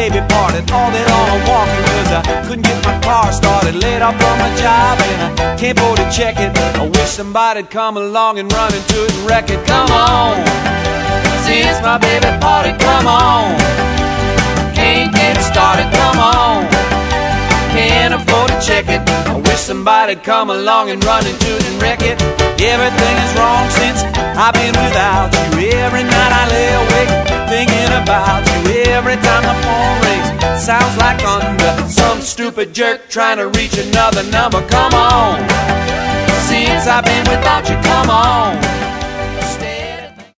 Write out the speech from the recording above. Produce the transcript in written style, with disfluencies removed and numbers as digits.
baby parted, all that all I'm walking, cause I couldn't get my car started, laid off from my job and I can't afford to check it. I wish somebody'd come along and run into it and wreck it. Come on, since my baby parted, come on. Can't get it started, come on. Can't afford to check it. I wish somebody'd come along and run into it and wreck it. Everything is wrong since I've been without you. Every night I lay awake thinking about you. Every time the phone rings, it sounds like thunder. Some stupid jerk trying to reach another number. Come on, since I've been without you, come on.